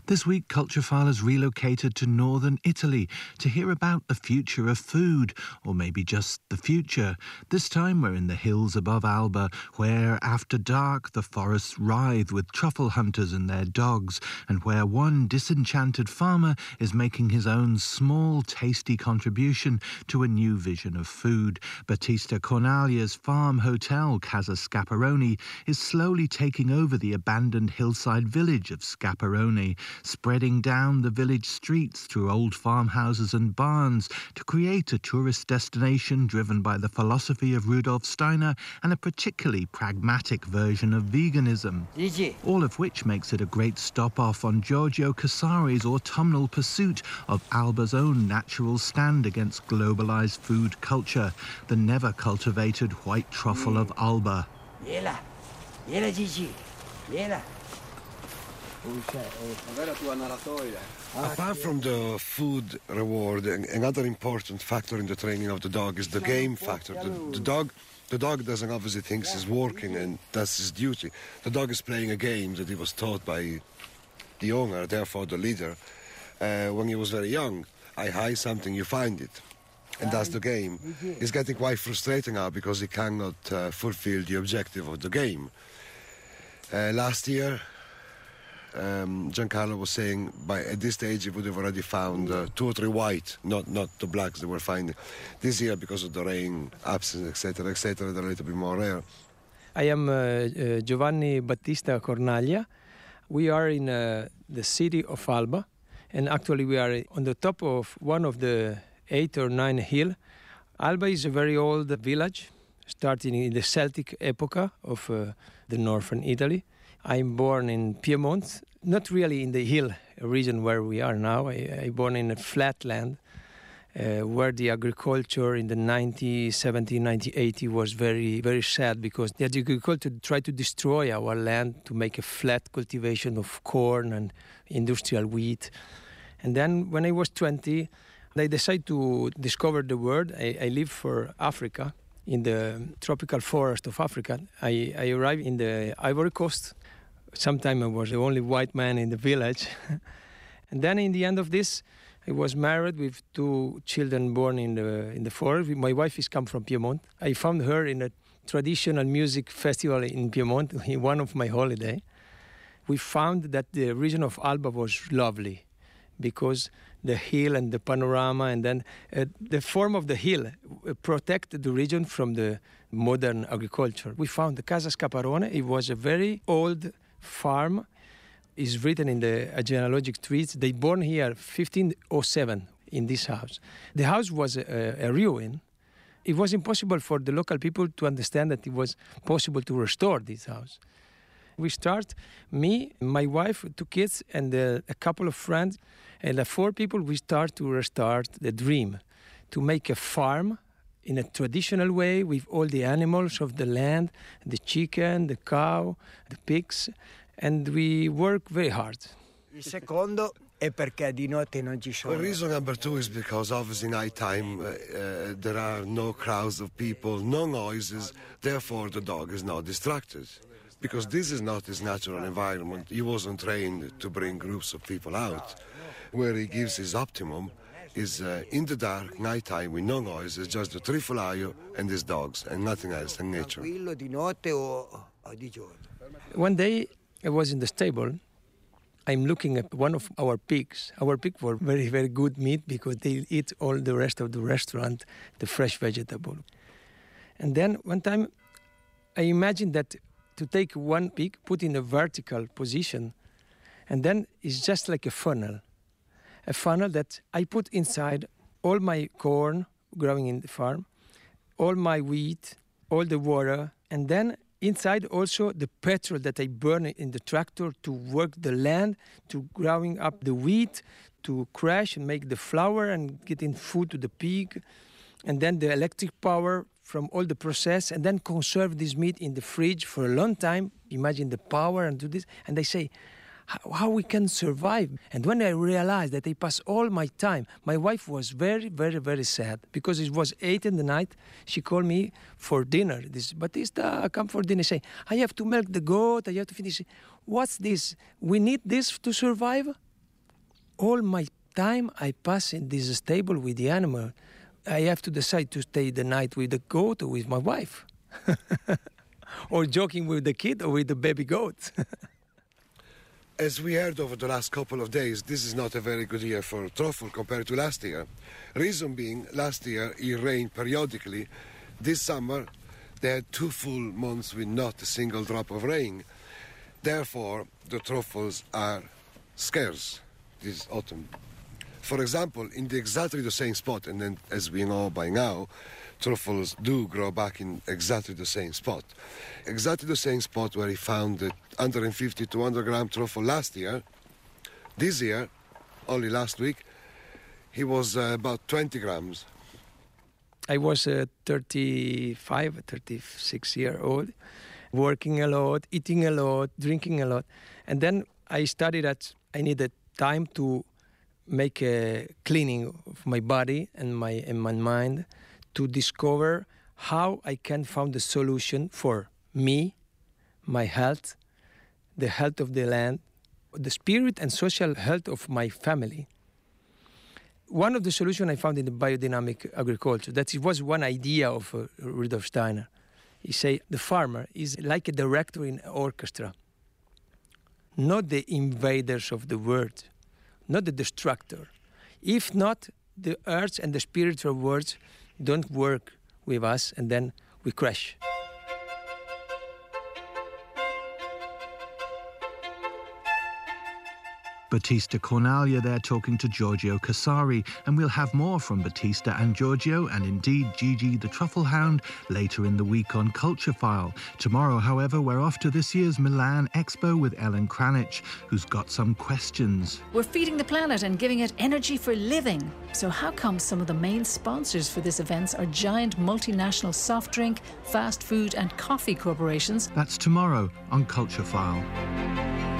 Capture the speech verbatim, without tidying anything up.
This week, Culturephile has relocated to northern Italy to hear about the future of food, or maybe just the future. This time we're in the hills above Alba, where after dark the forests writhe with truffle hunters and their dogs, and where one disenchanted farmer is making his own small, tasty contribution to a new vision of food. Battista Cornaglia's farm hotel, Casa Scaparoni, is slowly taking over the abandoned hillside village of Scaparoni, spreading down the village streets through old farmhouses and barns to create a tourist destination driven by the philosophy of Rudolf Steiner and a particularly pragmatic version of veganism. Gigi. All of which makes it a great stop-off on Giorgio Casari's autumnal pursuit of Alba's own natural stand against globalized food culture, the never-cultivated white truffle of Alba. Viela, viela Gigi, viela. Apart from the food reward, another important factor in the training of the dog is the game factor. The, the dog the dog doesn't obviously think he's working and that's his duty. The dog is playing a game that he was taught by the owner, therefore the leader. Uh, when he was very young, I hide something, you find it. And that's the game. It's getting quite frustrating now because he cannot uh, fulfill the objective of the game. Uh, last year, Um, Giancarlo was saying by at this stage he would have already found uh, two or three white, not not the blacks they were finding. This year, because of the rain, absence, et cetera, et cetera, they're a little bit more rare. I am uh, uh, Giovanni Battista Cornaglia. We are in uh, the city of Alba, and actually we are on the top of one of the eight or nine hill. Alba is a very old village, starting in the Celtic epoch of uh, the northern Italy. I'm born in Piedmont, not really in the hill region where we are now. I, I born in a flat land uh, where the agriculture in the nineteen seventy, nineteen eighty was very, very sad because the agriculture tried to destroy our land to make a flat cultivation of corn and industrial wheat. And then when I was twenty, I decided to discover the world. I, I lived for Africa, in the tropical forest of Africa. I, I arrived in the Ivory Coast. Sometime I was the only white man in the village. And then in the end of this, I was married with two children born in the in the forest. My wife is come from Piedmont. I found her in a traditional music festival in Piedmont, in one of my holiday. We found that the region of Alba was lovely because the hill and the panorama, and then uh, the form of the hill uh, protected the region from the modern agriculture. We found the Casa Scaparoni. It was a very old farm. Is written in the genealogic trees. They born here fifteen oh seven in this house. The house was a, a ruin. It was impossible for the local people to understand that it was possible to restore this house. We start, me, my wife, two kids, and uh, a couple of friends, and uh, four people, we start to restart the dream, to make a farm in a traditional way with all the animals of the land, the chicken, the cow, the pigs, and we work very hard. Il secondo è perché di notte non ci sono. Well, reason number two is because obviously night time uh, uh, there are no crowds of people, no noises, therefore the dog is not distracted. Because this is not his natural environment. He wasn't trained to bring groups of people out. Where he gives his optimum is uh, in the dark, nighttime, with no noises, just the trifolaio and his dogs, and nothing else in nature. Di notte o di giorno. One day, I was in the stable. I'm looking at one of our pigs. Our pigs were very, very good meat because they eat all the rest of the restaurant, the fresh vegetable. And then one time, I imagined that to take one pig, put in a vertical position, and then it's just like a funnel. A funnel that I put inside all my corn growing in the farm, all my wheat, all the water, and then inside also the petrol that I burn in the tractor to work the land, to growing up the wheat, to crush and make the flour and getting food to the pig, and then the electric power from all the process, and then conserve this meat in the fridge for a long time. Imagine the power and do this. And they say, how we can survive. And when I realized that I pass all my time, my wife was very, very, very sad because it was eight in the night. She called me for dinner. This Battista, come for dinner. Say, I have to milk the goat. I have to finish. What's this? We need this to survive? all my time I pass in this stable with the animal. I have to decide to stay the night with the goat or with my wife. Or joking with the kid or with the baby goat. As we heard over the last couple of days, this is not a very good year for truffle compared to last year. Reason being, last year it rained periodically. This summer, they had two full months with not a single drop of rain. Therefore, the truffles are scarce this autumn. For example, in the exactly the same spot, and then as we know by now, truffles do grow back in exactly the same spot. Exactly the same spot where he found the one hundred fifty to one hundred gram truffle last year. This year, only last week, he was uh, about twenty grams. I was uh, thirty-five, thirty-six year old, working a lot, eating a lot, drinking a lot. And then I studied that I needed time to make a cleaning of my body and my, and my mind to discover how I can find the solution for me, my health, the health of the land, the spirit and social health of my family. One of the solutions I found in the biodynamic agriculture, that it was one idea of uh, Rudolf Steiner. He said the farmer is like a director in an orchestra, not the invaders of the world, not the destructor. If not, the earth and the spiritual words don't work with us, and then we crash. Battista Cornaglia there talking to Giorgio Casari, and we'll have more from Battista and Giorgio, and indeed Gigi the Truffle Hound, later in the week on Culture File. Tomorrow, however, we're off to this year's Milan Expo with Ellen Kranich, who's got some questions. We're feeding the planet and giving it energy for living. So how come some of the main sponsors for this event are giant multinational soft drink, fast food and coffee corporations? That's tomorrow on Culture File.